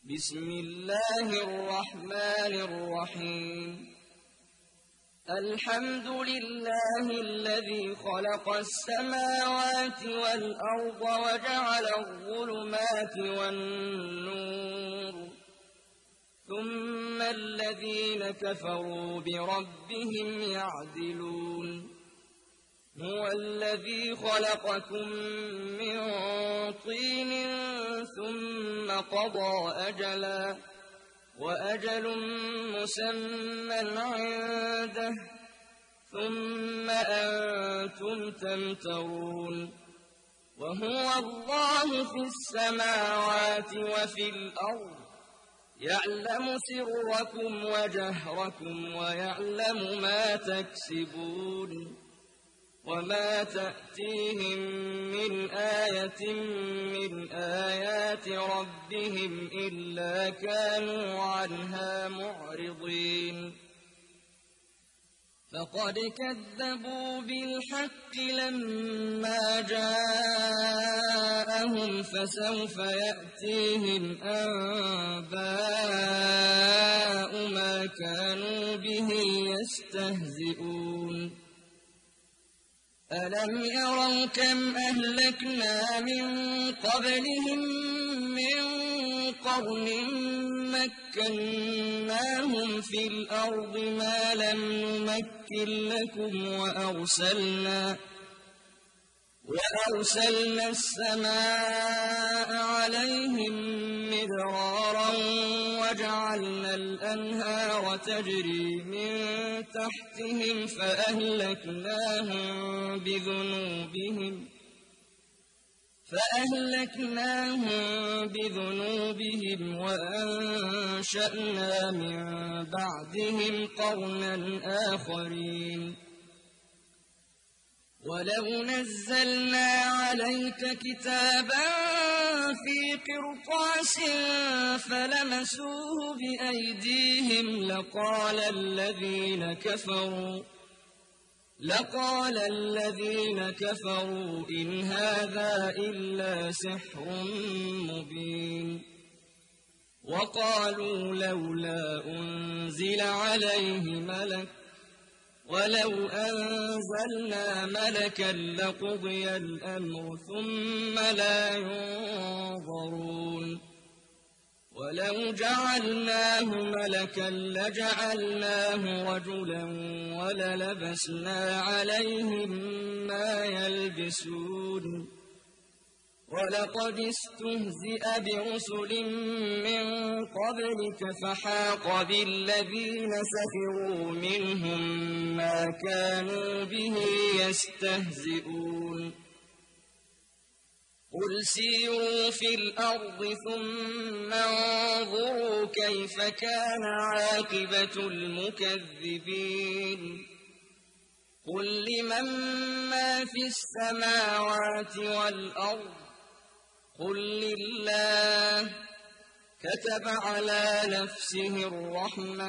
بسم الله الرحمن الرحيم. الحمد لله الذي خلق السماوات والأرض وجعل الظلمات والنور، ثم الذين كفروا بربهم يعدلون. هو الذي خلقكم من طين ثم قضى أجلا، وأجل مسمى عنده، ثم أنتم تمترون. وهو الله في السماوات وفي الأرض، يعلم سركم وجهركم ويعلم ما تكسبون. وما تأتيهم من آية من آيات ربهم إلا كانوا عنها معرضين. فقد كذبوا بالحق لما جاءهم، فسوف يأتيهم أنباء ما كانوا به يستهزئون. ألم يروا كم أهلكنا من قبلهم من قرن مكناهم في الأرض ما لم نمكن لكم، وأرسلنا السماء عليهم مدرارا، وجعلنا الأنهار تجري من تحتهم فأهلكناهم بذنوبهم وأنشأنا من بعدهم قرنا آخرين. ولو نزلنا عليك كتابا في قرطاس فلمسوه بأيديهم لقال الذين كفروا إن هذا إلا سحر مبين. وقالوا لولا أنزل عليه ملك، ولو أنزلنا ملكا لقضي الأمر ثم لا ينظرون. ولو جعلناه ملكا لجعلناه رجلا وللبسنا عليهم ما يلبسون. ولقد استهزئ برسل من قبلك فحاق بالذين سخروا منهم ما كانوا به يستهزئون. قل سيروا في الأرض ثم انظروا كيف كان عاقبة المكذبين. قل لمن ما في السماوات والأرض، قل لله. كتب على نفسه الرحمة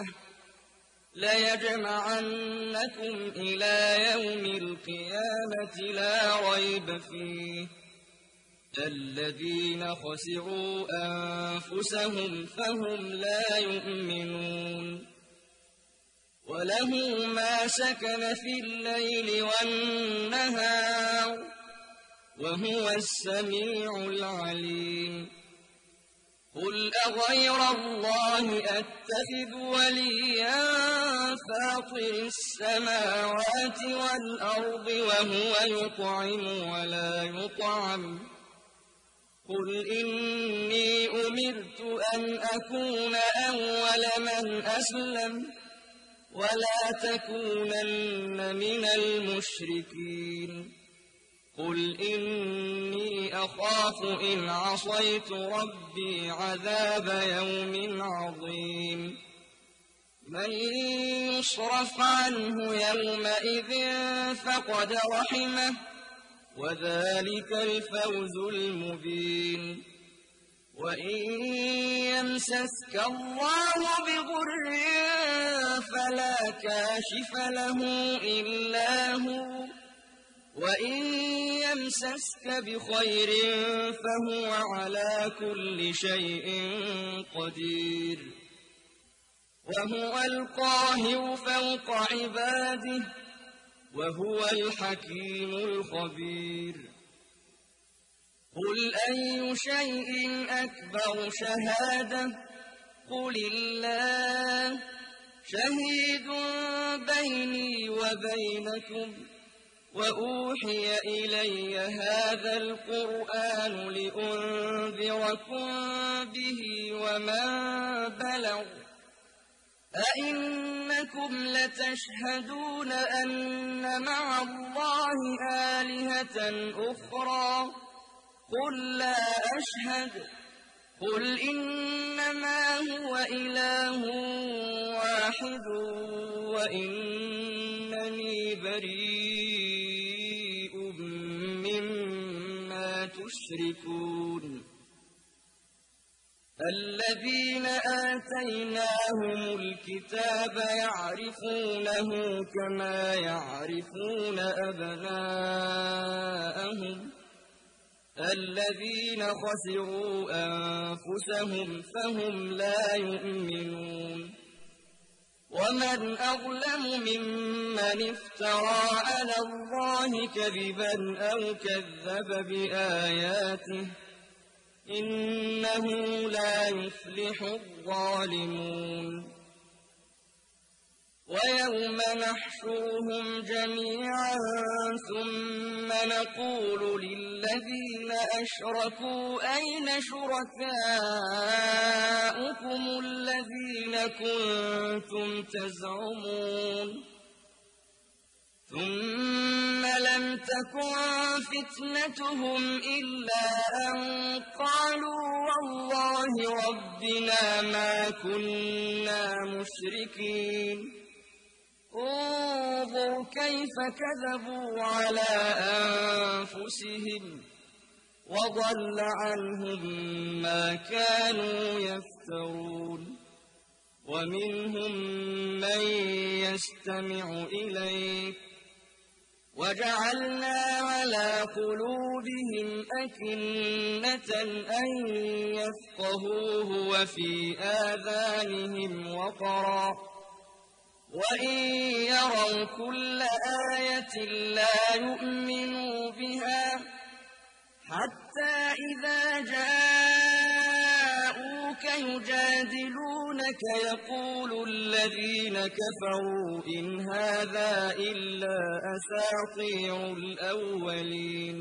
ليجمعنكم إلى يوم القيامة لا ريب فيه. الذين خسروا أنفسهم فهم لا يؤمنون. وله ما سكن في الليل والنهار، وهو السميع العليم. قل أغير الله أتخذ وليا فاطر السماوات والأرض وهو يطعم ولا يطعم. قل إني أمرت أن أكون أول من أسلم ولا تكونن من المشركين. قل إني أخاف إن عصيت ربي عذاب يوم عظيم. من يصرف عنه يومئذ فقد رحمه، وذلك الفوز المبين. وإن يمسسك الله بضر فلا كاشف له إلا هو، وإن يمسسك بخير فهو على كل شيء قدير وهو القاهر فوق عباده وهو الحكيم الخبير قل أي شيء أكبر شهادة قل الله شهيد بيني وبينكم وأوحي إلي هذا القرآن لأنذركم به ومن بلغ أئنكم لتشهدون أن مع الله آلهة أخرى قل لا أشهد قل إنما هو إله واحد وإنني بريء مما تشركون الذين آتيناهم الكتاب يعرفونه كما يعرفون أبناءهم الذين خسروا أنفسهم فهم لا يؤمنون ومن أظلم ممن افترى على الله كذبا أو كذب بآياته إنه لا يفلح الظالمون ويوم نحشرهم جميعا ثم نقول للذين أشركوا أين شركاؤكم الذين كنتم تزعمون ثم لم تكن فتنتهم إلا أن قالوا والله ربنا ما كنا مشركين انظر كيف كذبوا على أنفسهم وضل عنهم ما كانوا يفترون ومنهم من يستمع إليك وجعلنا على قلوبهم أكنة أن يفقهوه وفي آذانهم وقرا وإن يروا كل آية لا يؤمنوا بها حتى إذا جاءوك يجادلونك يقول الذين كفروا إن هذا إلا أساطير الأولين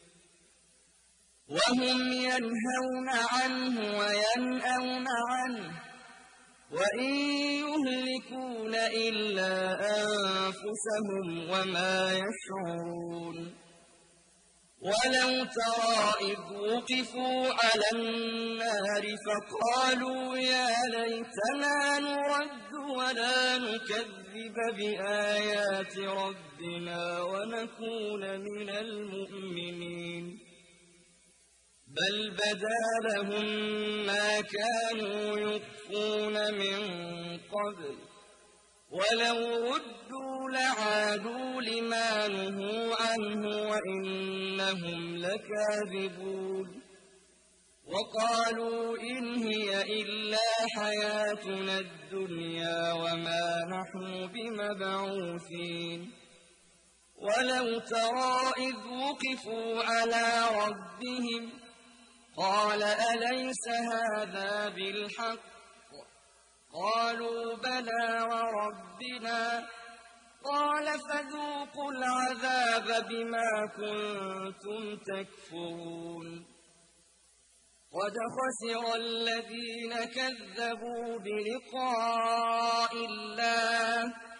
وهم ينهون عنه وينأون عنه وإن يهلكون إلا أنفسهم وما يشعرون ولو ترى إذ وقفوا على النار فقالوا يا ليتنا نرد ولا نكذب بآيات ربنا ونكون من المؤمنين بل بدا لهم ما كانوا يخفون من قبل ولو ردوا لعادوا لما نهوا عنه وإنهم لكاذبون وقالوا إن هي إلا حياتنا الدنيا وما نحن بمبعوثين ولو ترى إذ وقفوا على ربهم قال أليس هذا بالحق قالوا بلى وربنا قال فذوقوا العذاب بما كنتم تكفرون قد خسر الذين كذبوا بلقاء الله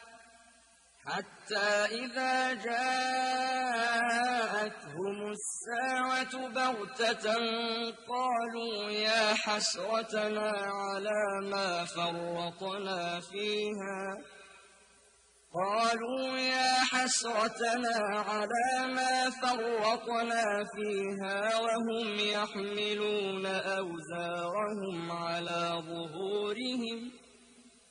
حتى إذا جاءتهم الساعة بغتة قالوا يا حسرتنا على ما فرطنا فيها وهم يحملون أوزارهم على ظهورهم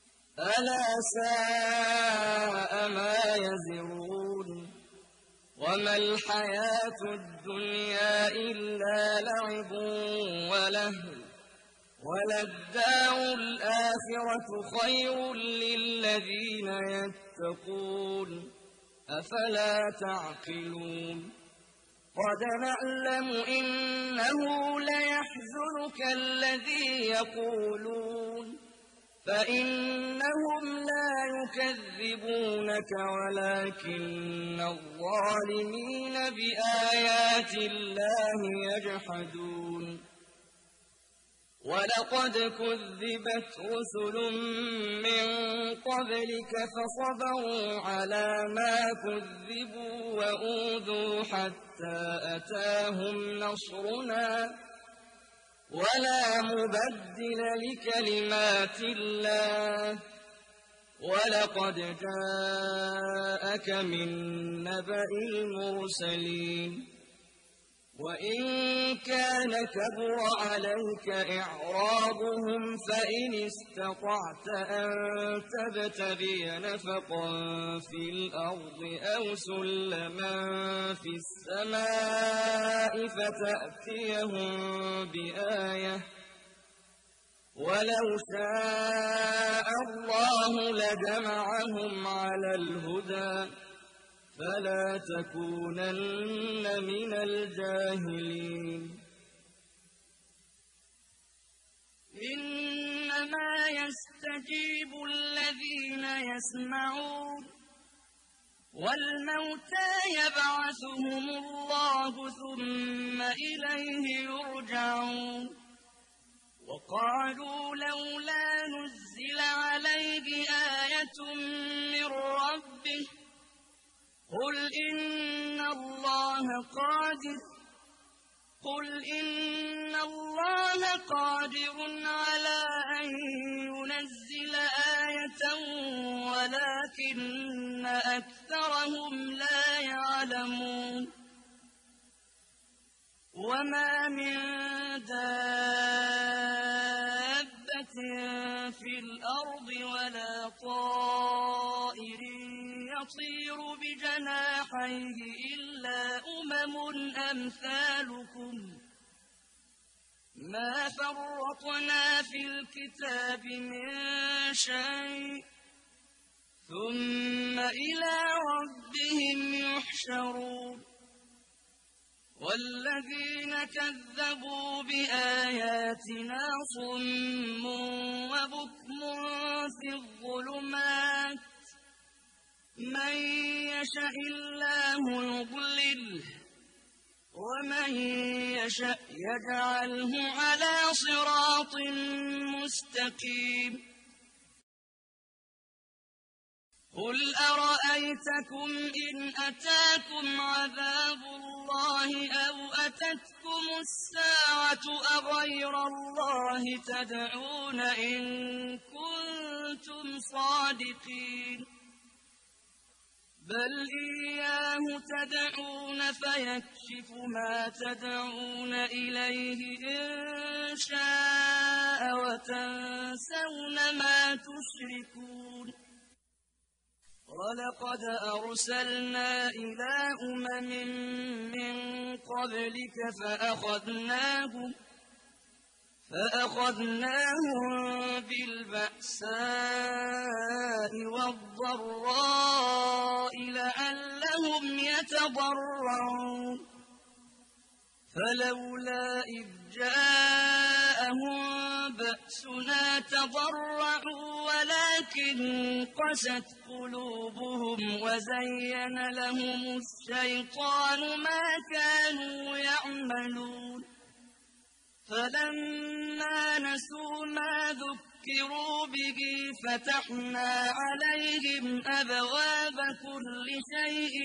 ألا ساء ما يزرون وما الحياة الدنيا إلا لعب ولهو وللدار الآخرة خير للذين يتقون أفلا تعقلون قد نعلم إنه ليحزنك الذي يقولون فإنهم لا يكذبونك ولكن الظالمين بآيات الله يجحدون ولقد كذبت رسل من قبلك فصبروا على ما كذبوا وأوذوا حتى أتاهم نصرنا ولا مبدل لكلمات الله ولقد جاءك من نبأ المرسلين وإن كان كبر عليك إعراضهم فإن استطعت أن تبتغي نفقا في الأرض أو سلما في السماء فتأتيهم بآية ولو شاء الله لجمعهم على الهدى فلا تكونن من الجاهلين إنما يستجيب الذين يسمعون والموتى يبعثهم الله ثم إليه يرجعون وقالوا لولا نزل عليه آية من ربه قل إن الله قادر على أن ينزل آية ولكن أكثرهم لا يعلمون وما من دابة في الأرض ولا طائر يطير بجناحيه إلا أمثالكم ما فرطنا في الكتاب من شيء ثم إلى ربهم يحشرون والذين كذبوا بآياتنا صم وبكم في الظلمات من يشاء الله يضلله ومن يشاء يجعله على صراط مستقيم قل أرأيتكم إن أتاكم عذاب الله أو أتتكم الساعة أغير الله تدعون إن كنتم صادقين بل إياه تدعون فيكشف ما تدعون إليه إن شاء وتنسون ما تشركون ولقد أرسلنا إلى من قبلك فأخذناهم بالبأساء والضراء لعلهم يتضرعون فلولا إذ جاءهم بأسنا تضرعوا ولكن قست قلوبهم وزين لهم الشيطان ما كانوا يعملون فلما نسوا ما ذكروا به فتحنا عليهم أبواب كل شيء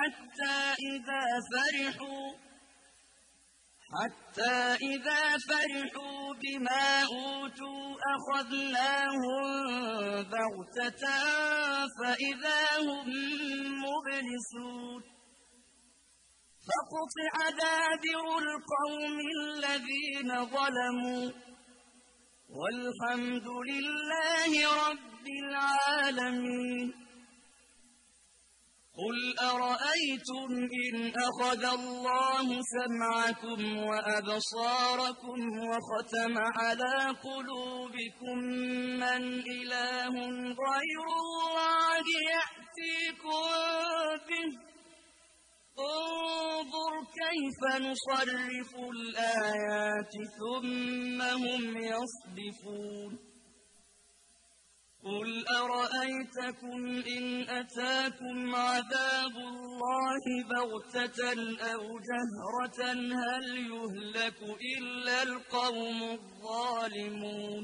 حتى إذا فرحوا بما أوتوا أخذناهم بغتة فإذا هم مبلسون فقطع دابر القوم الذين ظلموا والحمد لله رب العالمين قل أرأيتم إن أخذ الله سمعكم وأبصاركم وختم على قلوبكم من إله غير الله يأتيكم به انظر كيف نصرف الآيات ثم هم يصدفون قل أرأيتكم إن أتاكم عذاب الله بغتة أو جهرة هل يهلك إلا القوم الظالمون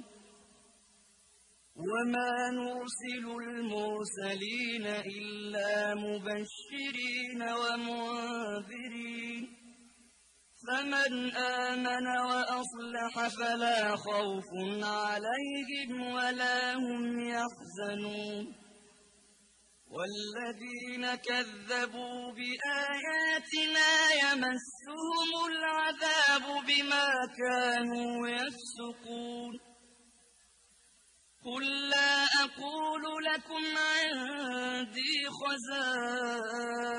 وما نرسل المرسلين إلا مبشرين ومنذرين فمن آمن وأصلح فلا خوف عليهم ولا هم يحزنون والذين كذبوا بآياتنا يمسهم العذاب بما كانوا يفسقون قل لا أقول لكم عندي خزائن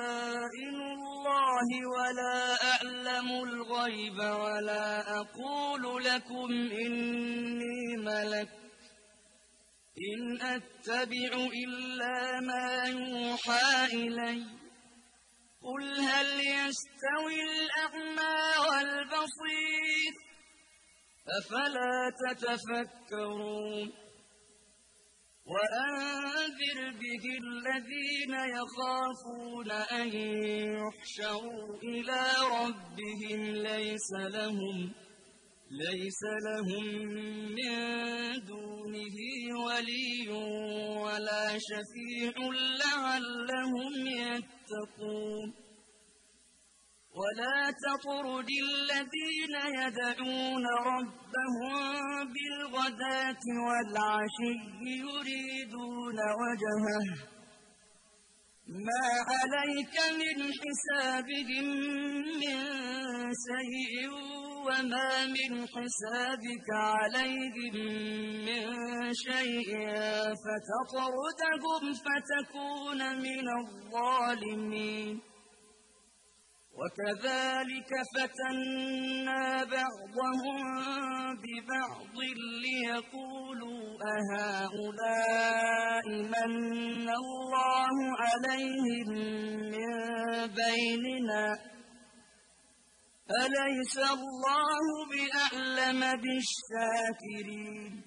الله ولا أعلم الغيب ولا أقول لكم إني ملك إن أتبع إلا ما يوحى إلي قل هل يستوي الأعمى والبصير أفلا تتفكرون وأنذر به الذين يخافون أن يحشروا إلى ربهم ليس لهم من دونه ولي ولا شفيع لعلهم يتقون ولا تطرد الذين يدعون ربهم بالغداة والعشي يريدون وجهه ما عليك من حسابهم من شيء وما من حسابك عليهم من شيء فتطردهم فتكون من الظالمين وكذلك فتنا بعضهم ببعض ليقولوا أهؤلاء من الله عليهم من بيننا أليس الله بأعلم بالشاكرين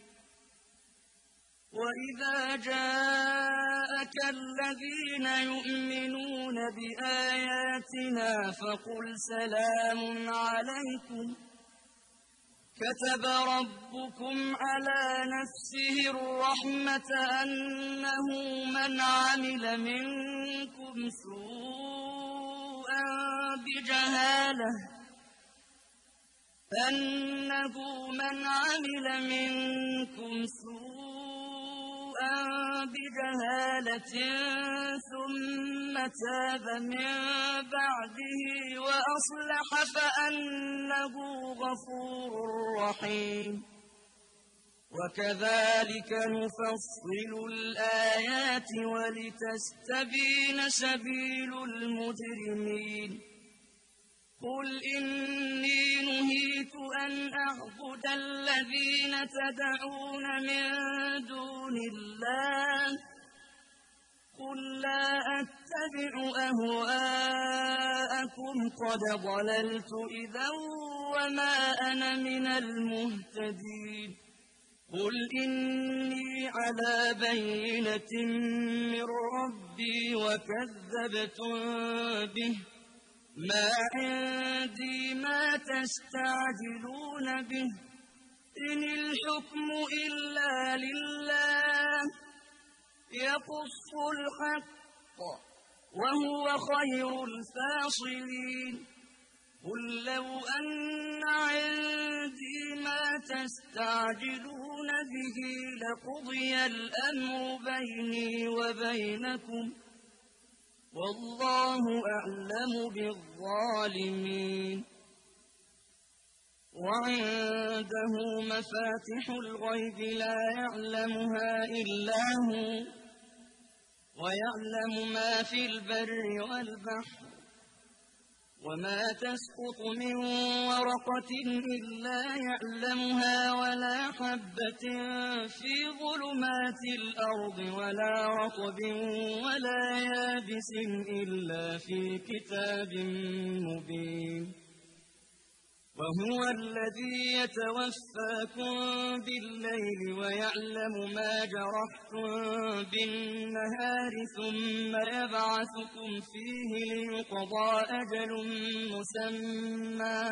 وإذا جاءك الذين يؤمنون بآياتنا فقل سلام عليكم كتب ربكم على نفسه الرحمة أنه من عمل منكم سوءا بجهالة ثم تاب من بعده وأصلح فأنه غفور رحيم وكذلك نفصل الآيات ولتستبين سبيل المجرمين قل إني نهيت أن أعبد الذين تدعون من دون الله قل لا أتبع أهواءكم قد ضللت إذا وما أنا من المهتدين قل إني على بينة من ربي وكذبتم به ما عندي ما تستعجلون به إن الحكم إلا لله يقص الحق وهو خير الفاصلين قل لو أن عندي ما تستعجلون به لقضي الأمر بيني وبينكم والله أعلم بالظالمين وعنده مفاتح الغيب لا يعلمها إلا هو ويعلم ما في البر والبحر وما تسقط من ورقة إلا يعلمها ولا حبة في ظلمات الأرض ولا رطب ولا يابس إلا في كتاب مبين وهو الذي يتوفاكم بالليل ويعلم ما جرحتم بالنهار ثم يبعثكم فيه ليقضى أجل مسمى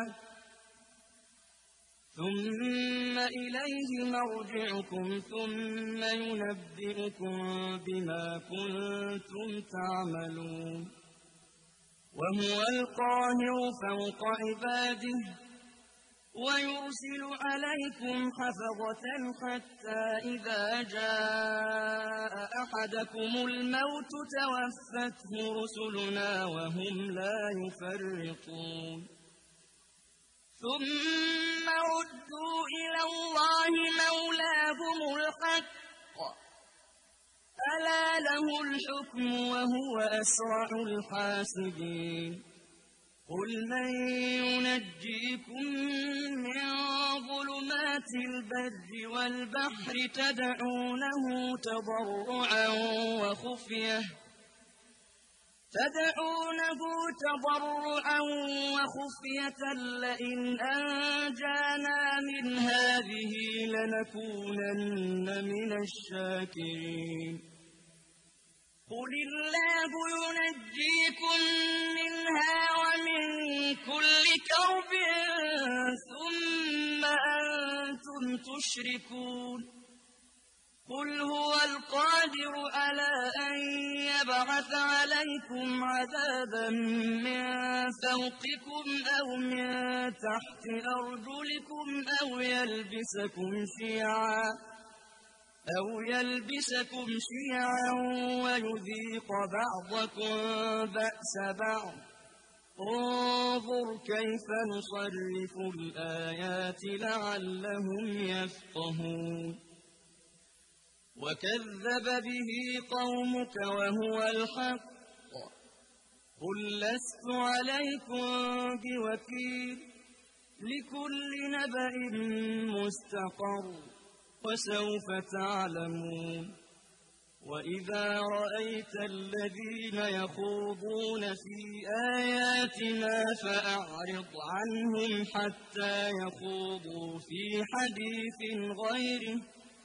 ثم إليه مرجعكم ثم ينبئكم بما كنتم تعملون وهو القاهر فوق عباده ويرسل عليكم حفظة حتى إذا جاء أحدكم الموت توفته رسلنا وهم لا يفرطون ثم ردوا إلى الله مولاهم الحق ألا له الحكم وهو أسرع الحاسبين قل من ينجيكم من ظلمات البر والبحر تدعونه تضرعا وخفية لئن أنجانا من هذه لنكونن من الشاكرين قل الله ينجيكم منها ومن كل كرب ثم أنتم تشركون قل هو القادر على أن يبعث عليكم عذابا من فوقكم أو من تحت أرجلكم أو يلبسكم شيعا ويذيق بعضكم بأس بعض انظر كيف نصرف الآيات لعلهم يفقهون وكذب به قومك وهو الحق قل لست عليكم بوكيل لكل نبأ مستقر وسوف تعلمون وإذا رأيت الذين يخوضون في آياتنا فأعرض عنهم حتى يخوضوا في حديث غيره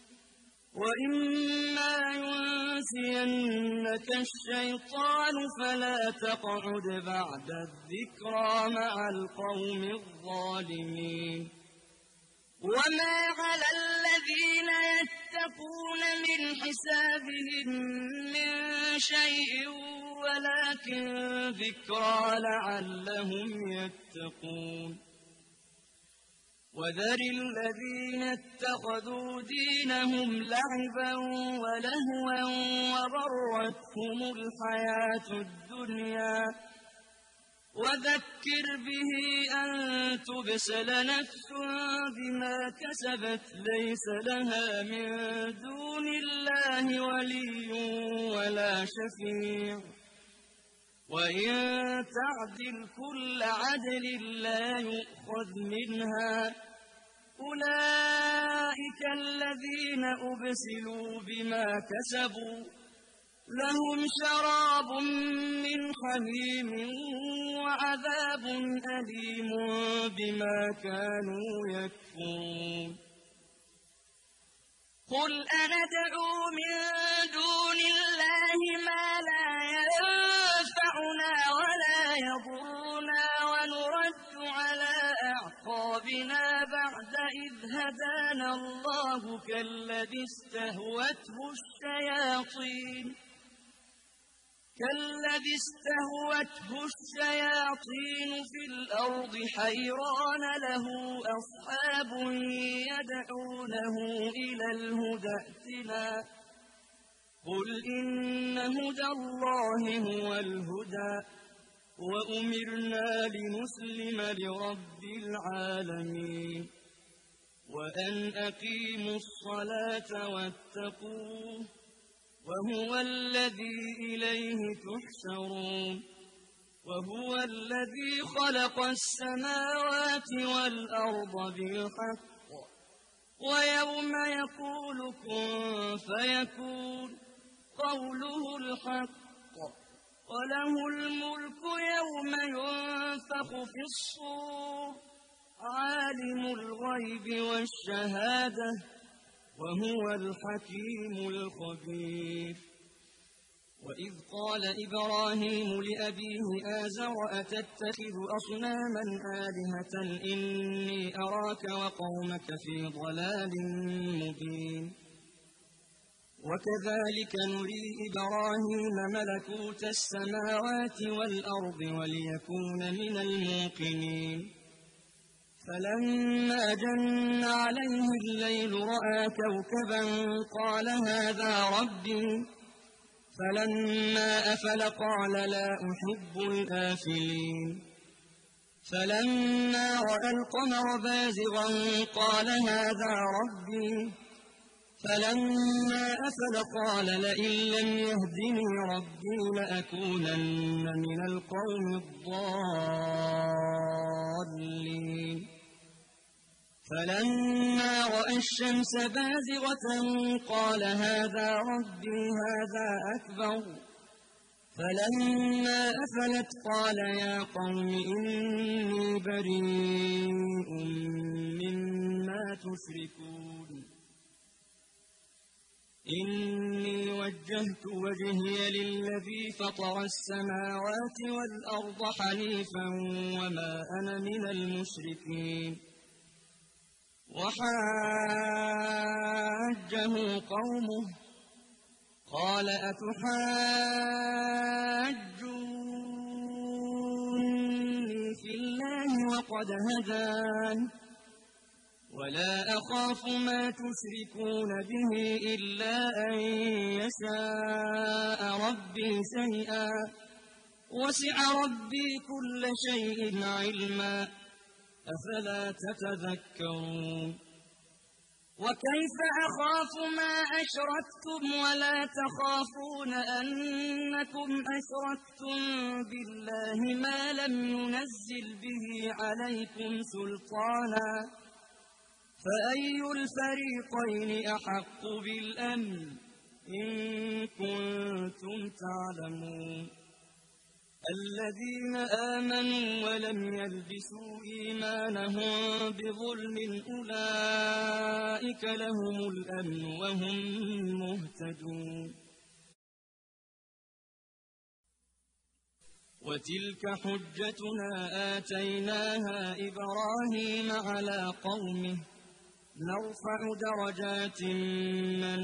وإما ينسينك الشيطان فلا تقعد بعد الذكرى مع القوم الظالمين وما على الذين يتقون من حسابهم من شيء ولكن ذكرى لعلهم يتقون وذر الذين اتخذوا دينهم لعبا ولهوا وغرتهم الحياة الدنيا وذكر به أن تبسل نفس بما كسبت ليس لها من دون الله ولي ولا شفيع وإن تعدل كل عدل لا يؤخذ منها أولئك الذين أبسلوا بما كسبوا لهم شراب من حميم وعذاب أليم بما كانوا يكفرون قل أندعو من دون الله ما لا ينفعنا ولا يضرنا ونرد على أعقابنا بعد إذ هدانا الله كالذي استهوته الشياطين في الأرض حيران له أصحاب يدعونه إلى الهدى ائتنا قل إن هدى الله هو الهدى وأمرنا لنسلم لرب العالمين وأن أقيموا الصلاة واتقوه وهو الذي إليه تحشرون وهو الذي خلق السماوات والأرض بالحق ويوم يقول كن فيكون قوله الحق وله الملك يوم ينفخ في الصور عالم الغيب والشهادة وهو الحكيم الخبير وإذ قال إبراهيم لأبيه آزر أتتخذ أصناما آلهة إني أراك وقومك في ضلال مبين وكذلك نري إبراهيم ملكوت السماوات والأرض وليكون من الموقنين فلما جن عليه الليل رأى كوكبا قال هذا ربي فلما أفل قال لا أحب الآفلين فلما رأى القمر بازغا قال هذا ربي فلما أفل قال لئن لم يهدني ربي لأكونن من القوم الضالين فلما رأى الشمس بازغة قال هذا ربي هذا أكبر فلما أفلت قال يا قوم إني بريء مما تشركون إني وجهت وجهي للذي فطر السماوات والأرض حنيفا وما أنا من المشركين وحاجه قومه قال أتحاجوني في الله وقد هدان ولا أخاف ما تشركون به إلا أن يشاء ربي شيئا وسع ربي كل شيء علما أفلا تتذكرون وكيف أخاف ما أشركتم ولا تخافون أنكم أشركتم بالله ما لم ينزل به عليكم سلطانا فأي الفريقين أحق بالأمن إن كنتم تعلمون الذين آمنوا ولم يلبسوا إيمانهم بظلم أولئك لهم الأمن وهم مهتدون وتلك حجتنا آتيناها إبراهيم على قومه نرفع درجات من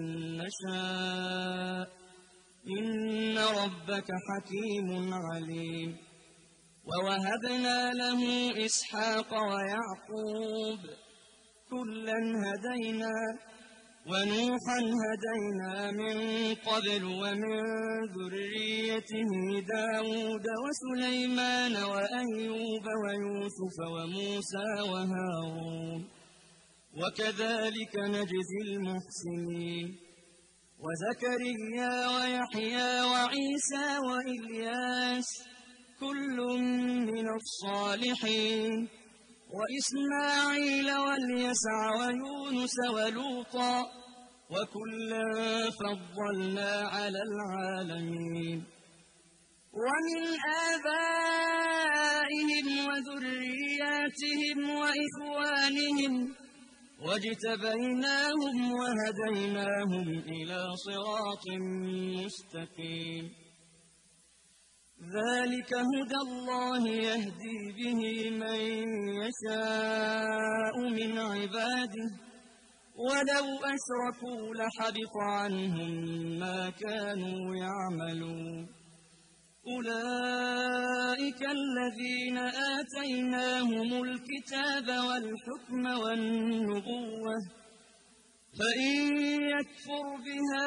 نشاء إن ربك حكيم عليم ووهبنا له إسحاق ويعقوب كلا هدينا ونوحا هدينا من قبل ومن ذريته داود وسليمان وأيوب ويوسف وموسى وهارون وكذلك نجزي المحسنين وزكريا ويحيى وعيسى وإلياس كل من الصالحين وإسماعيل واليسع ويونس ولوطا وكلا فضلنا على العالمين ومن آبائهم وذرياتهم وإخوانهم واجتبيناهم وهديناهم إلى صراط مستقيم ذلك هدى الله يهدي به من يشاء من عباده ولو أشركوا لحبط عنهم ما كانوا يعملون أولئك الذين آتيناهم الكتاب والحكم والنبوة فإن يكفر بها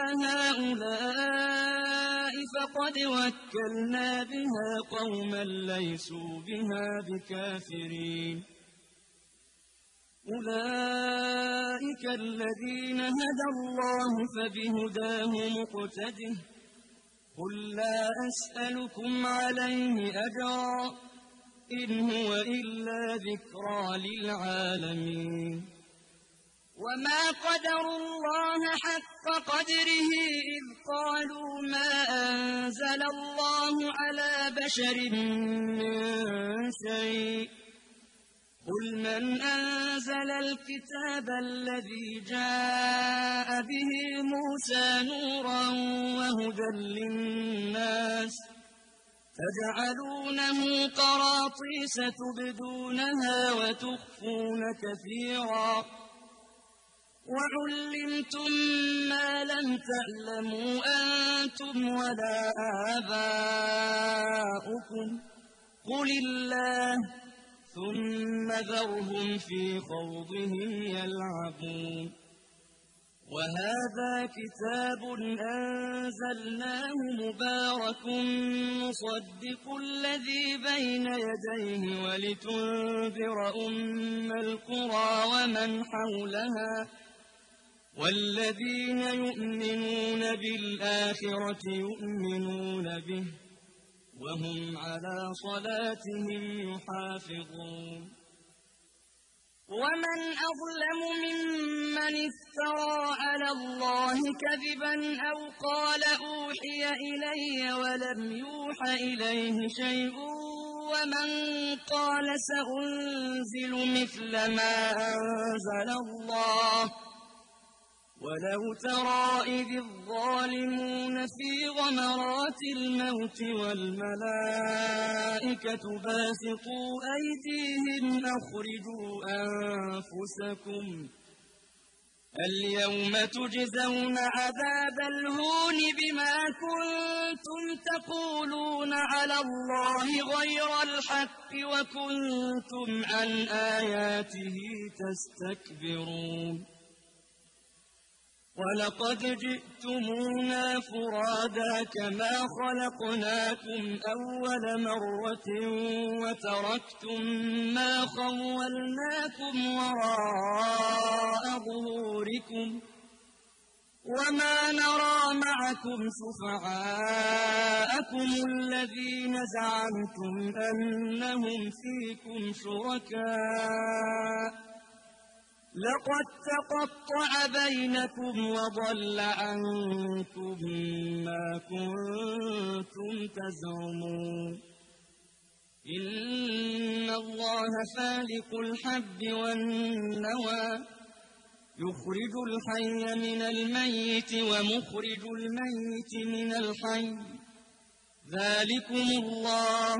هؤلاء فقد وكلنا بها قوما ليسوا بها بكافرين أولئك أولئك الذين هدى الله فبهداه مقتده قل لا أسألكم عليه أجرا إن هو إلا ذكرى للعالمين وما قدروا الله حق قدره إذ قالوا ما أنزل الله على بشر من شيء قل من أنزل الكتاب الذي جاء به موسى نورا وهدى للناس تجعلونه قراطيس تبدونها وتخفون كثيرا وعلمتم ما لم تعلموا أنتم ولا آباؤكم قل الله ثم ذرهم في خوضهم يلعبون وهذا كتاب أنزلناه مبارك مصدق الذي بين يديه ولتنذر أم القرى ومن حولها والذين يؤمنون بالآخرة يؤمنون به وهم على صلاتهم يحافظون ومن أظلم ممن افترى على الله كذبا أو قال أوحي إلي ولم يوح إليه شيء ومن قال سأنزل مثل ما أنزل الله ولو ترى إذ الظالمون في غمرات الموت والملائكة باسطوا أيديهم أخرجوا أنفسكم اليوم تجزون عذاب الهون بما كنتم تقولون على الله غير الحق وكنتم عن آياته تستكبرون ولقد جئتمونا فرادا كما خلقناكم أول مرة وتركتم ما خولناكم وراء ظهوركم وما نرى معكم شفعاءكم الذين زعمتم أنهم فيكم شركاء لقد تقطع بينكم وضل عنكم ما كنتم تزعمون إن الله فالق الحب والنوى يخرج الحي من الميت ومخرج الميت من الحي ذلكم الله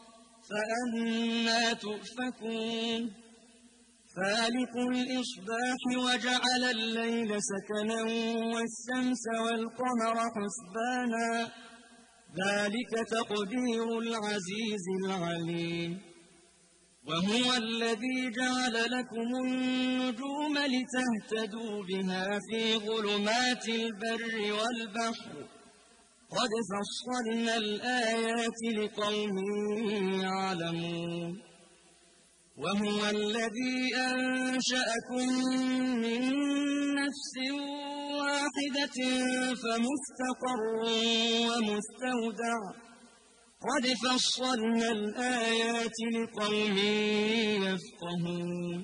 فأنى تؤفكون فالق الإصباح وجعل الليل سكنا والشمس والقمر حسبانا ذلك تقدير العزيز العليم وهو الذي جعل لكم النجوم لتهتدوا بها في ظلمات البر والبحر قد فصلنا الآيات لقوم يعلمون وهو الذي أنشأكم من نفس واحدة فمستقر ومستودع قد فصلنا الآيات لقوم يفقهون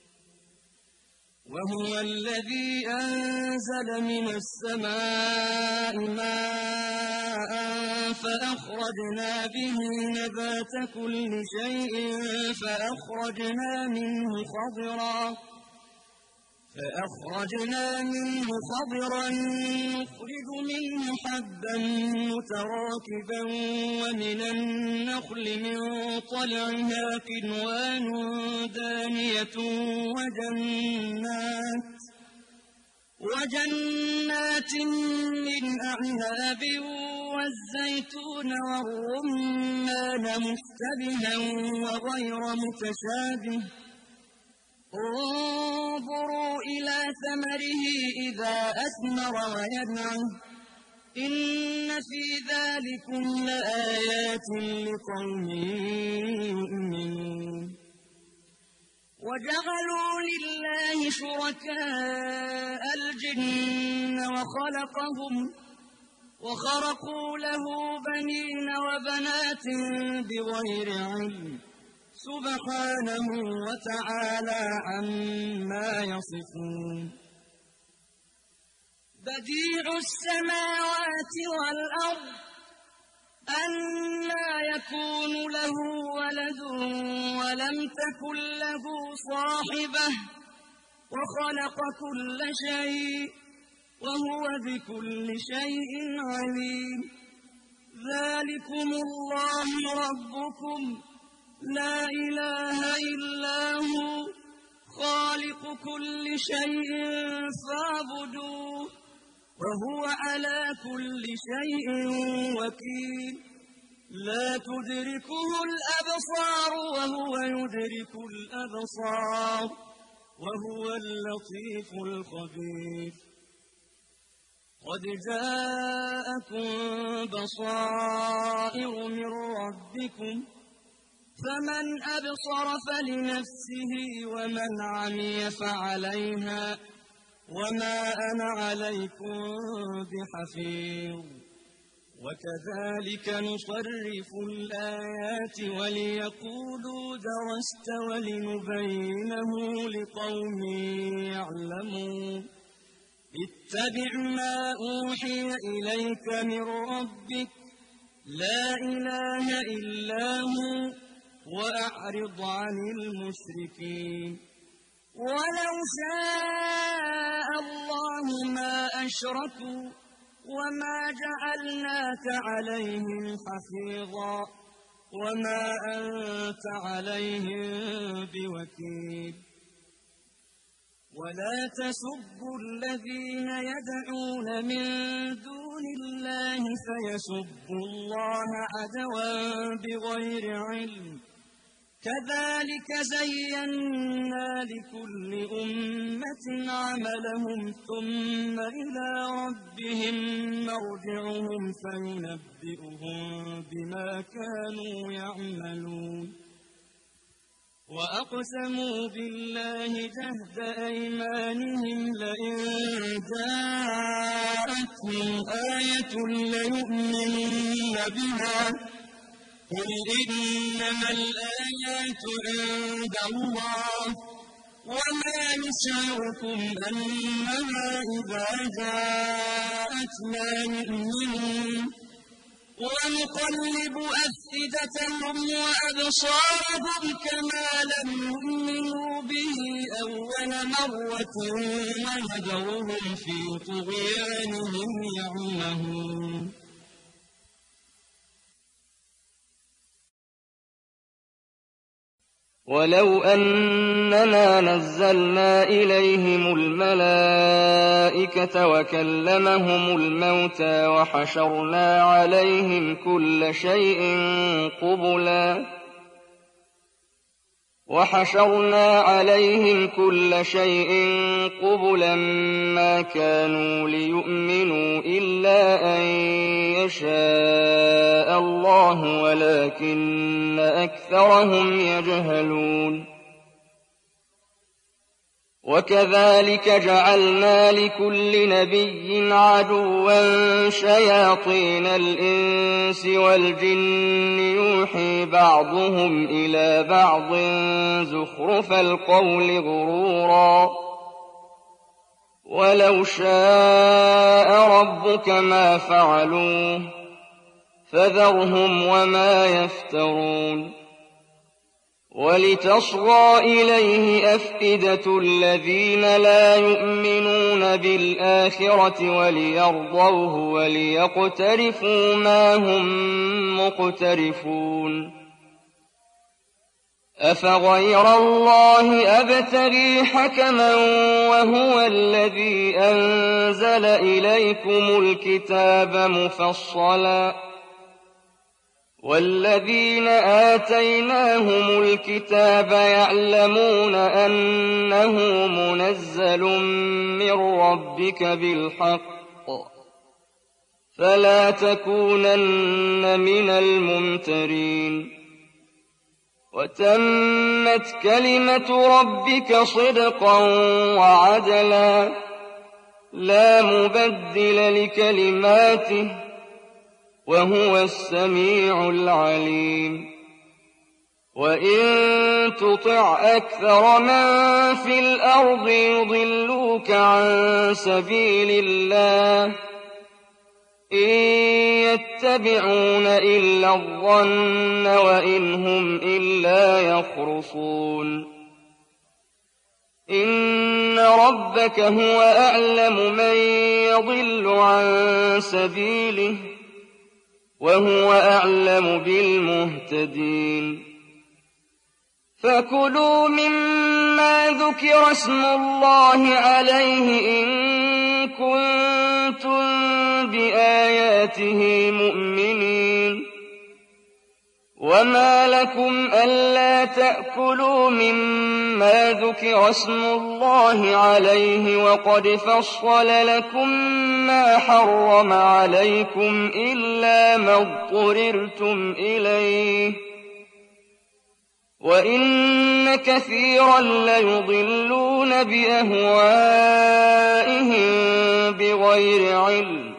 وهو الذي أنزل من السماء ماء فأخرجنا به نبات كل شيء فأخرجنا منه خضرا نخرج منه حبا متراكبا ومن النخل من طلعها قنوان دانية وجنات من أعناب والزيتون والرمان مشتبها وغير متشابه انظروا إلى ثمره إذا أثمر وينعه إن في ذلكم لآيات لقوم يؤمنون وجعلوا لله شركاء الجن وخرقوا له بنين وبنات بغير علم سبحانه وتعالى عما يصفون بديع السماوات والأرض أنى يكون له ولد ولم تكن له صاحبة وخلق كل شيء وهو بكل شيء عليم ذلكم الله ربكم لا إله إلا هو خالق كل شيء فاعبدوه وهو على كل شيء وكيل لا تدركه الأبصار وهو يدرك الأبصار وهو اللطيف الخبير قد جاءكم بصائر من ربكم فمن أبصر فلنفسه ومن عمي فعليها وما أنا عليكم بحفيظ وكذلك نصرف الآيات وليقولوا درست ولنبينه لقوم يعلمون اتبع ما أوحي إليك من ربك لا إله إلا هو وأعرض عن المشركين ولو شاء الله ما أشركوا وما جعلناك عليهم حفيظا وما أنت عليهم بوكيل ولا تسبوا الذين يدعون من دون الله فيسبوا الله عدوا بغير علم كذلك زينا لكل أمة عملهم ثم إلى ربهم مرجعهم فينبئهم بما كانوا يعملون وأقسموا بالله جهد أيمانهم لئن جاءتهم آية ليؤمنن بها قل إنما الآيات عند الله وما يشعركم أنها إذا جاءت لا يؤمنون ونقلب أفئدتهم وأبصارهم كما لم يؤمنوا به أول مرة ونذرهم في طغيانهم يعمهون ولو أننا نزلنا إليهم الملائكة وكلمهم الموتى وحشرنا عليهم كل شيء قبلا ما كانوا ليؤمنوا إلا أن يشاء الله ولكن أكثرهم يجهلون وكذلك جعلنا لكل نبي عدوا شياطين الإنس والجن يوحي بعضهم إلى بعض زخرف القول غرورا ولو شاء ربك ما فعلوه فذرهم وما يفترون ولتصغى إليه أفئدة الذين لا يؤمنون بالآخرة وليرضوه وليقترفوا ما هم مقترفون أفغير الله أبتغي حكما وهو الذي أنزل إليكم الكتاب مفصلا والذين آتيناهم الكتاب يعلمون أنه منزل من ربك بالحق فلا تكونن من الممترين وتمت كلمة ربك صدقا وعدلا لا مبدل لكلماته وهو السميع العليم وإن تطع أكثر من في الأرض يضلوك عن سبيل الله إن يتبعون إلا الظن وإن هم إلا يخرصون إن ربك هو أعلم من يضل عن سبيله وهو أعلم بالمهتدين فكلوا مما ذكر اسم الله عليه إن كنتم بآياته مؤمنين وما لكم ألا تأكلوا مما ذكر اسم الله عليه وقد فصل لكم ما حرم عليكم إلا ما اضطررتم إليه وإن كثيرا ليضلون بأهوائهم بغير علم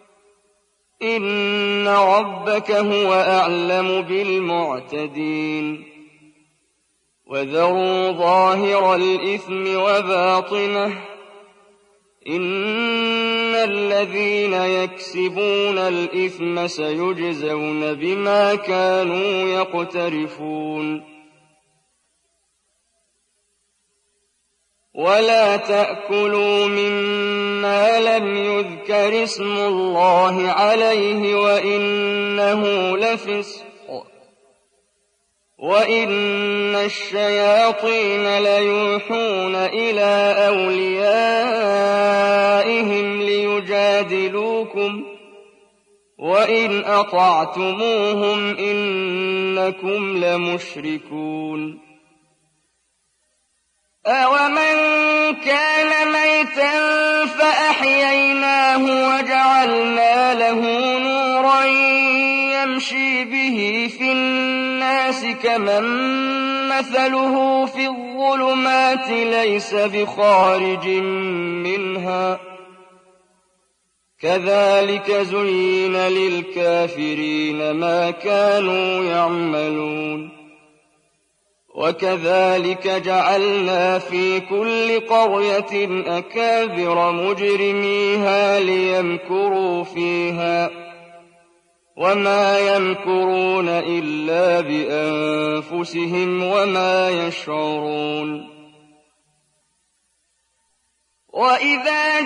إن ربك هو أعلم بالمعتدين وذروا ظاهر الإثم وباطنه إن الذين يكسبون الإثم سيجزون بما كانوا يقترفون ولا تأكلوا مما لم يذكر اسم الله عليه وإنه لفسق وإن الشياطين ليوحون إلى أوليائهم ليجادلوكم وإن أطعتموهم إنكم لمشركون أَوَمَنْ كَانَ مَيْتًا فَأَحْيَيْنَاهُ وَجَعَلْنَا لَهُ نُورًا يَمْشِي بِهِ فِي النَّاسِ كَمَن مَّثَلُهُ فِي الظُّلُمَاتِ لَيْسَ بِخَارِجٍ مِّنْهَا ۚ كَذَٰلِكَ زُيِّنَ لِلْكَافِرِينَ مَا كَانُوا يَعْمَلُونَ وكذلك جعلنا في كل قرية أكابر مجرميها ليمكروا فيها وما يمكرون إلا بأنفسهم وما يشعرون وإذا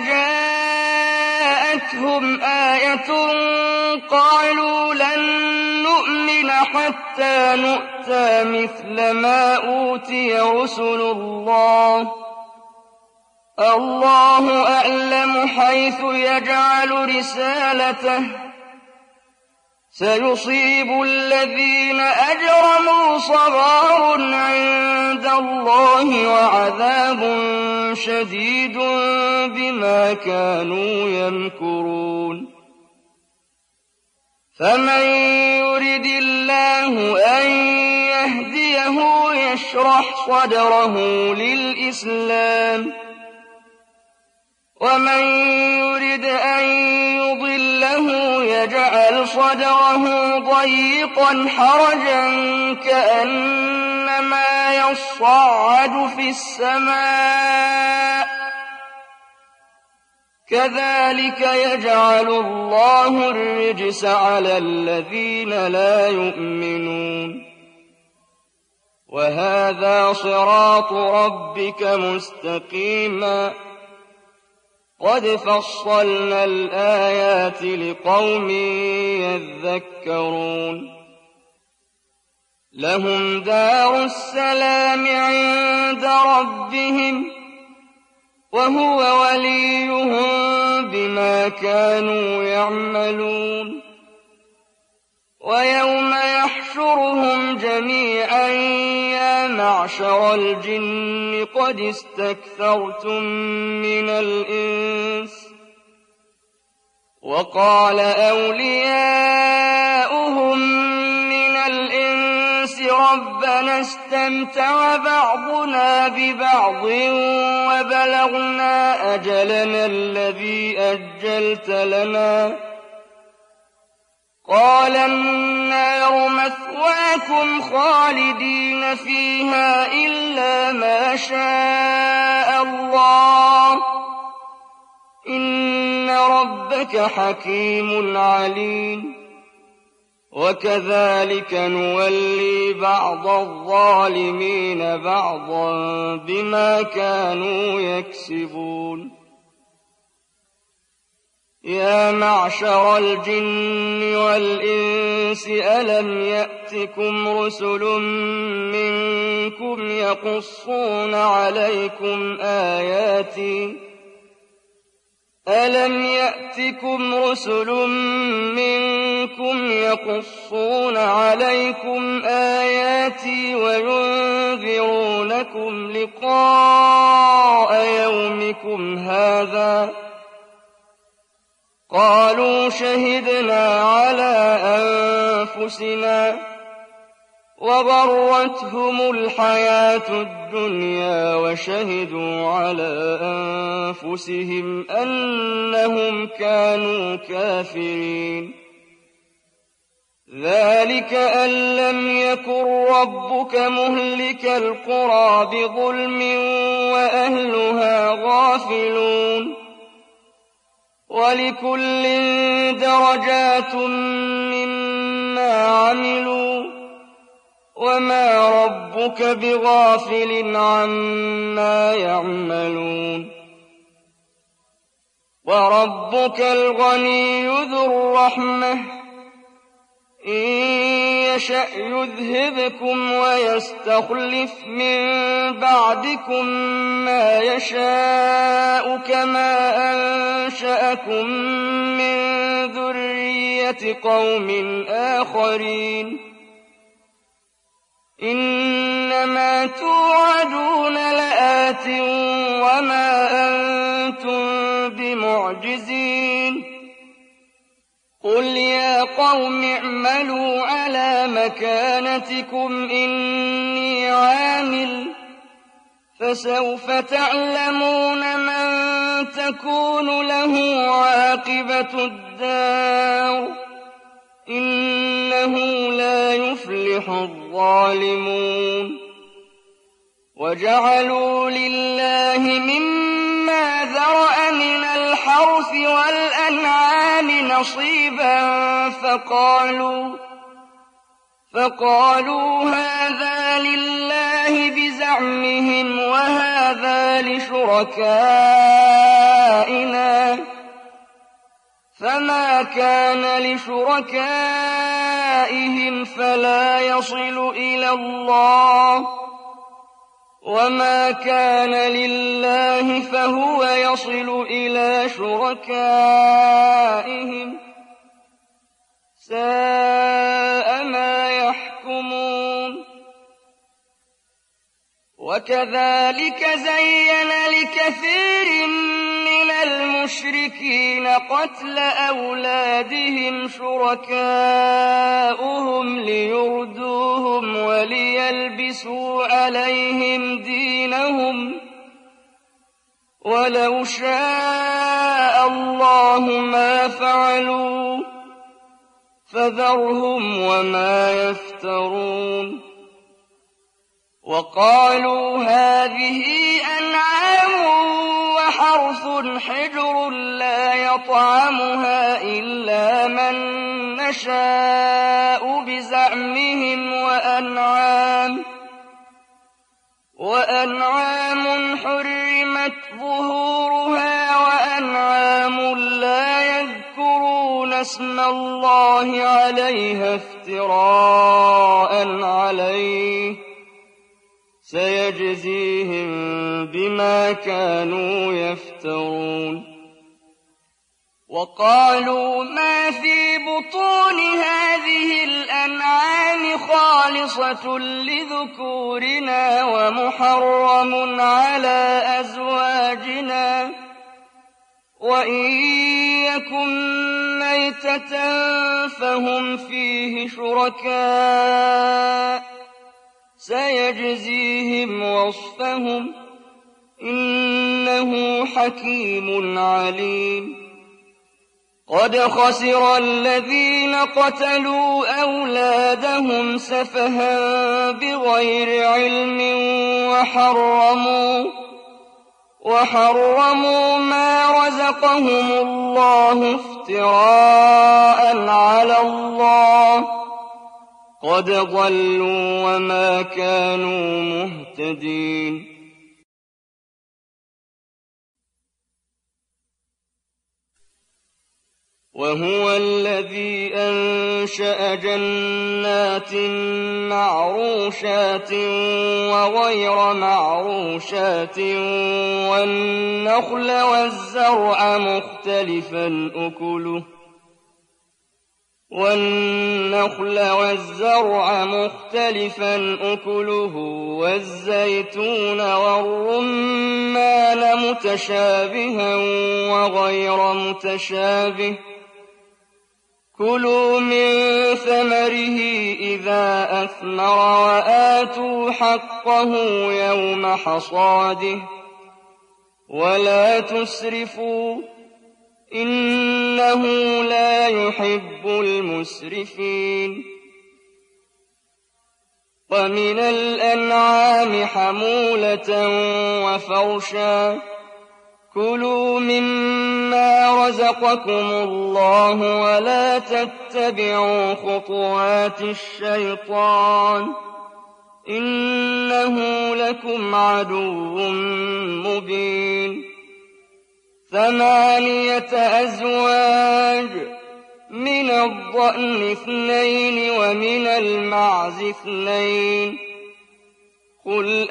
جاءتهم آية قالوا لن نؤمن حتى نؤتى مثل ما أوتي رسل الله الله أعلم حيث يجعل رسالته سيصيب الذين أجرموا صغار عند الله وعذاب شديد بما كانوا يمكرون فمن يرد الله أن يهديه يشرح صدره للإسلام ومن يرد أن يضله يجعل صدره ضيقا حرجا كأنما يصعد في السماء كذلك يجعل الله الرجس على الذين لا يؤمنون وهذا صراط ربك مستقيما قد فصلنا الآيات لقوم يذكرون لهم دار السلام عند ربهم وهو وليهم بما كانوا يعملون ويوم يحشرهم جميعا يا معشر الجن قد استكثرتم من الإنس وقال أولياؤهم من الإنس ربنا واستمتع بعضنا ببعض وبلغنا أجلنا الذي أجلت لنا قال النار مثواكم خالدين فيها إلا ما شاء الله إن ربك حكيم عليم وكذلك نولي بعض الظالمين بعضا بما كانوا يكسبون يا معشر الجن والإنس ألم يأتكم رسل منكم يقصون عليكم آياتي ألم يأتكم رسل منكم يقصون عليكم آياتي وينذرونكم لقاء يومكم هذا قالوا شهدنا على أنفسنا وغرتهم الحياة الدنيا وشهدوا على أنفسهم أنهم كانوا كافرين ذلك أن لم يكن ربك مهلك القرى بظلم وأهلها غافلون ولكل درجات مما عملوا وما ربك بغافل عما يعملون وربك الغني ذو الرحمة إن يشأ يذهبكم ويستخلف من بعدكم ما يشاء كما أنشأكم من ذرية قوم آخرين إنما توعدون لآت وما أنتم بمعجزين قل يا قوم اعملوا على مكانتكم إني عامل فسوف تعلمون من تكون له عاقبة الدار إنه لا يفلح الظالمون وجعلوا لله مما ذرأ من الحرث والأنعام نصيبا فقالوا هذا لله بزعمهم وهذا لشركائنا فما كان لشركائهم فلا يصل إلى الله وما كان لله فهو يصل إلى شركائهم ساء ما يحكمون وكذلك زين لكثير من المشركين قتل أولادهم شركاؤهم ليردوهم وليلبسوا عليهم دينهم ولو شاء الله ما فعلوا فذرهم وما يفترون وقالوا هذه أنعام وحرث حجر لا يطعمها إلا من نشاء بزعمهم وأنعام حرمت ظهورها وأنعام لا يذكرون اسم الله عليها افتراء عليه سيجزيهم بما كانوا يفترون وقالوا ما في بطون هذه الأنعام خالصة لذكورنا ومحرم على أزواجنا وإن يكن ميتة فهم فيه شركاء سيجزيهم وصفهم إنه حكيم عليم قد خسر الذين قتلوا أولادهم سفها بغير علم وحرموا ما رزقهم الله افتراء على الله قد ضلوا وما كانوا مهتدين وهو الذي أنشأ جنات معروشات وغير معروشات والنخل والزرع مختلفا أكله والزيتون والرمان متشابها وغير متشابه كلوا من ثمره إذا أثمر وآتوا حقه يوم حصاده ولا تسرفوا إنه لا يحب المسرفين ومن الأنعام حمولة وفرشا كلوا مما رزقكم الله ولا تتبعوا خطوات الشيطان إنه لكم عدو مبين 8 أزواج من الضأن 2 ومن المعز 2 قل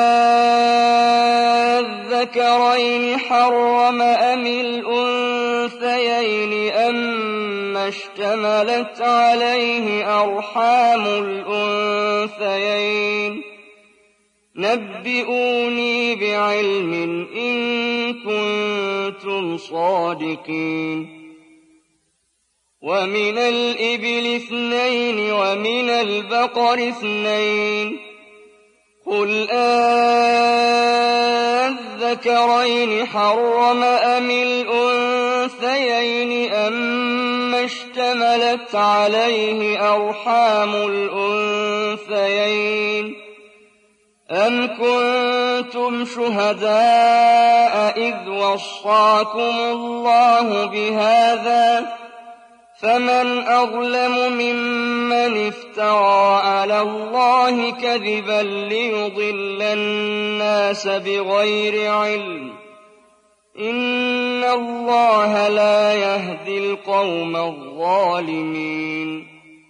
الذكرين حرم أم الأنثيين أما اشتملت عليه أرحام الأنثيين نبئوني بعلم إن كنتم صادقين ومن الإبل 2 ومن البقر 2 قل الذكرين حرم أم الأنثيين أما اشتملت عليه أرحام الأنثيين أم كنتم شهداء إذ وصاكم الله بهذا فمن أظلم ممن افترى على الله كذبا ليضل الناس بغير علم إن الله لا يهدي القوم الظالمين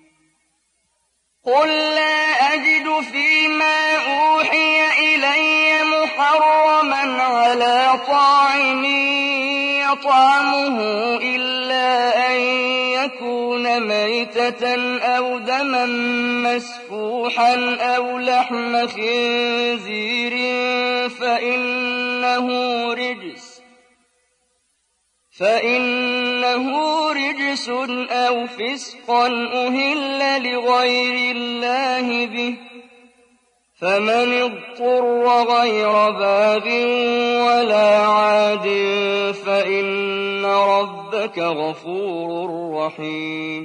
قل لا أجد فيما أوحي إلي محرما على طاعم يطعمه إلا أن يكون ميتة أو دما مسفوحا أو لحم خنزير فإنه رجس أو فسقا أهل لغير الله به فمن اضطر غير باغ ولا عاد فإن ربك غفور رحيم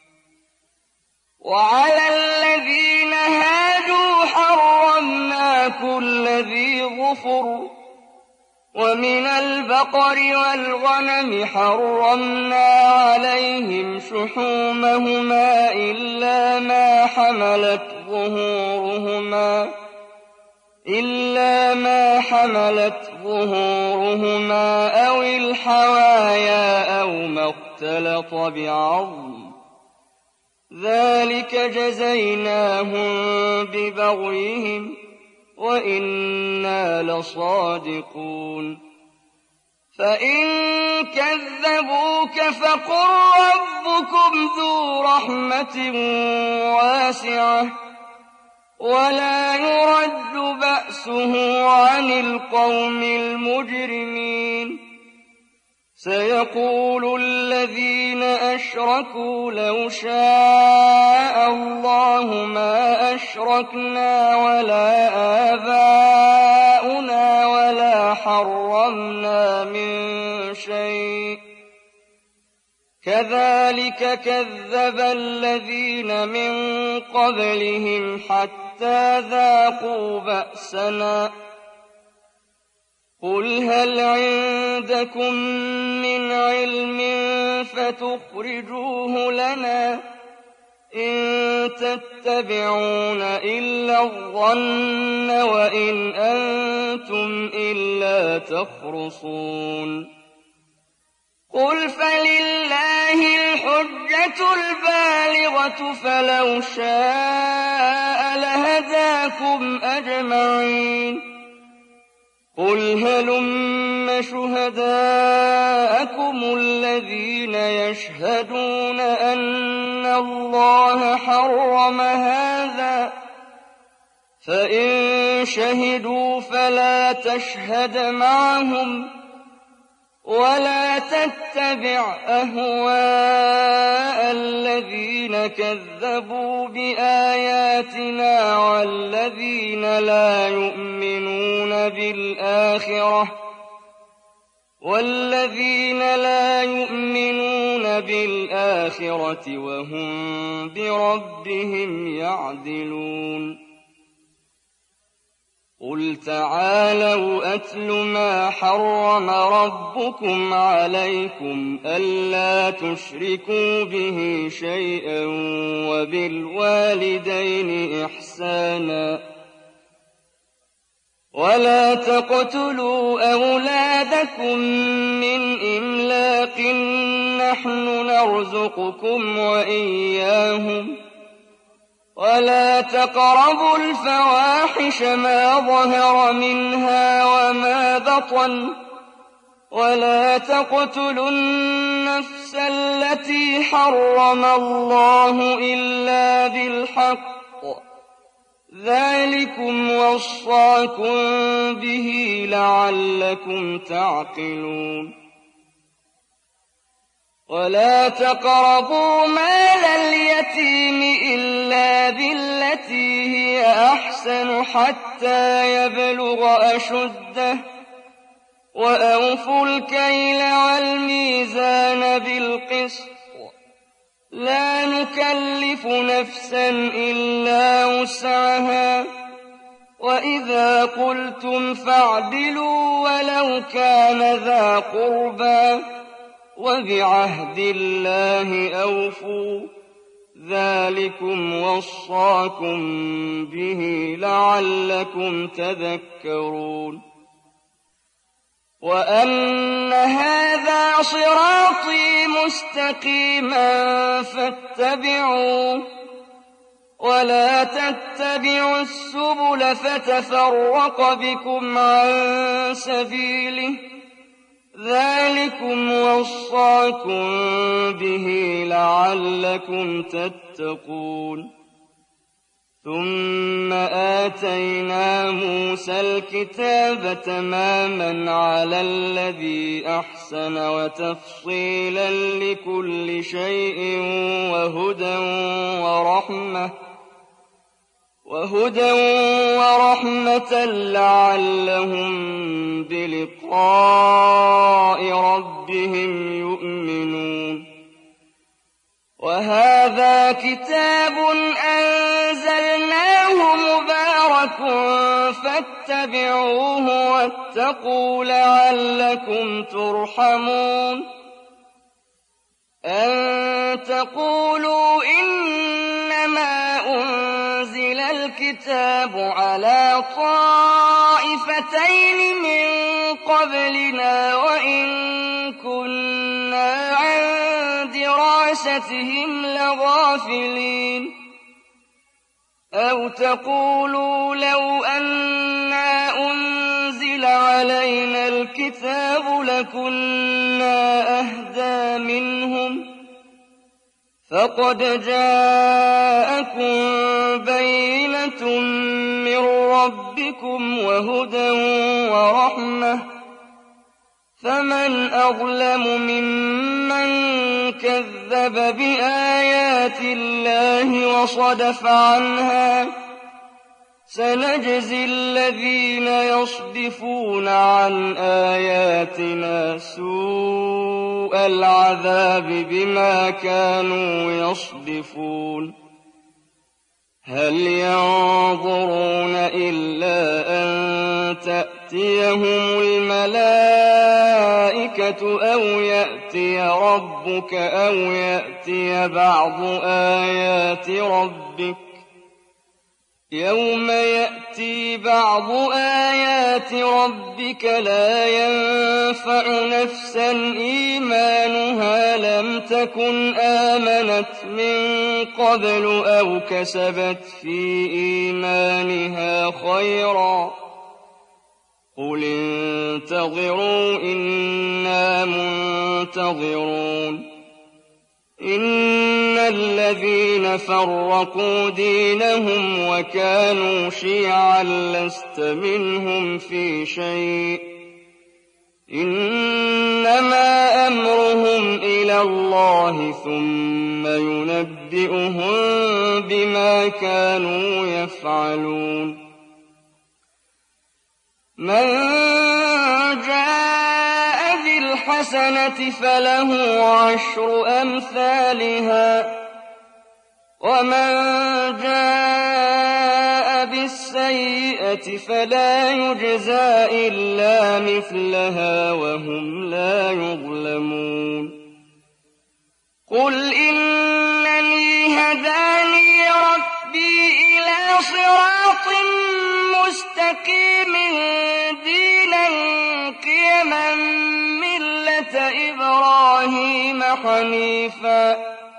وعلى الذين هادوا حرمنا كل ذي ظفر ومن البقر والغنم حرمنا عليهم شحومهما إلا ما حملت ظهورهما أو الحوايا أو ما اختلط بعظم ذلك جزيناهم ببغيهم وإنا لصادقون فإن كذبوك فقل ربكم ذو رحمة واسعة ولا يرد بأسه عن القوم المجرمين سيقول الذين أشركوا لو شاء الله ما أشركنا ولا آباؤنا ولا حرمنا من شيء كذلك كذب الذين من قبلهم حتى ذاقوا بأسنا قل هل عندكم من علم فتخرجوه لنا إن تتبعون إلا الظن وإن أنتم إلا تخرصون قل فلله الحجة البالغة فلو شاء لهداكم أجمعين قل هلم شهداءكم الذين يشهدون أن الله حرم هذا فإن شهدوا فلا تشهد معهم ولا تتبع أهواء الذين كذبوا بآياتنا والذين لا يؤمنون بالآخرة وهم بربهم يعدلون قل تعالوا أتل ما حرم ربكم عليكم ألا تشركوا به شيئا وبالوالدين إحسانا ولا تقتلوا أولادكم من إملاق نحن نرزقكم وإياهم ولا تقربوا الفواحش ما ظهر منها وما بطن ولا تقتلوا النفس التي حرم الله إلا بالحق ذلكم وصاكم به لعلكم تعقلون ولا تقربوا مال اليتيم إلا بالتي هي أحسن حتى يبلغ أشده وأوفوا الكيل والميزان بالقسط لا نكلف نفسا إلا وسعها وإذا قلتم فاعدلوا ولو كان ذا قربى وبعهد الله أوفوا ذلكم وصاكم به لعلكم تذكرون وأن هذا صراطي مستقيما فاتبعوه ولا تتبعوا السبل فتفرق بكم عن سبيله ذلكم وصاكم به لعلكم تتقون ثم آتينا موسى الكتاب تماما على الذي أحسن وتفصيلا لكل شيء وهدى ورحمة لعلهم بلقاء ربهم يؤمنون وهذا كتاب أنزلناه مبارك فاتبعوه واتقوا لعلكم ترحمون أن تقولوا إنما أنزل الكتاب على طائفتين من قبلنا وإن كنا عن دراستهم لغافلين أو تقولوا لو أنا أنزل علينا الكتاب لكنا أهدى منهم فقد جاءكم بينة من ربكم وهدى ورحمة فمن أظلم ممن كذب بآيات الله وصدف عنها سنجزي الذين يصدفون عن آياتنا سوء العذاب بما كانوا يصدفون هل ينظرون إلا أن تأتيهم الملائكة أو يأتي ربك أو يأتي بعض آيات ربك يوم يأتي بعض آيات ربك لا ينفع نفسا إيمانها لم تكن آمنت من قبل أو كسبت في إيمانها خيرا قل انتظروا إنا منتظرون إن الذين فرقوا دينهم وكانوا شيعا لست منهم في شيء إنما أمرهم إلى الله ثم ينبئهم بما كانوا يفعلون من جاء بالحسنة فله 10 أمثالها ومن جاء بالسيئة فلا يجزى إلا مثلها وهم لا يظلمون قل إنني هداني ربي إلى صراط مستقيم دينا قيما ملة إبراهيم حنيفا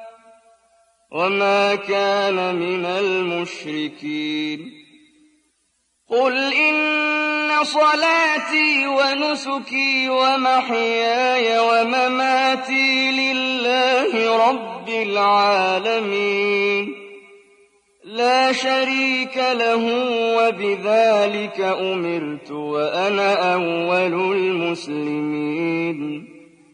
وما كان من المشركين قل إن صلاتي ونسكي ومحياي ومماتي لله رب العالمين لا شريك له وبذلك أمرت وأنا أول المسلمين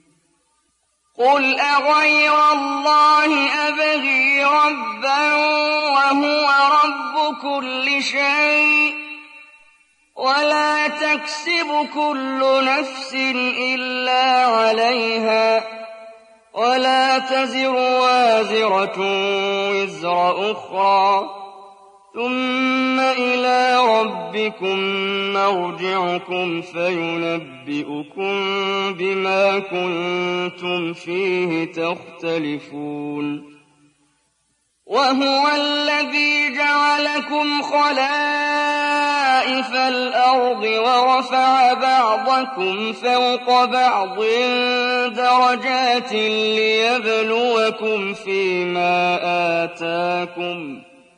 قل أغير الله أبغي ربا وهو رب كل شيء ولا تكسب كل نفس إلا عليها ولا تزر وازرة وزر أخرى ثم إلى ربكم مرجعكم فينبئكم بما كنتم فيه تختلفون وهو الذي جعلكم خلائف الأرض ورفع بعضكم فوق بعض درجات ليبلوكم فيما آتاكم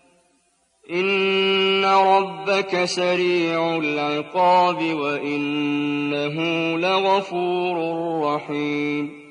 إن ربك سريع العقاب وإنه لغفور رحيم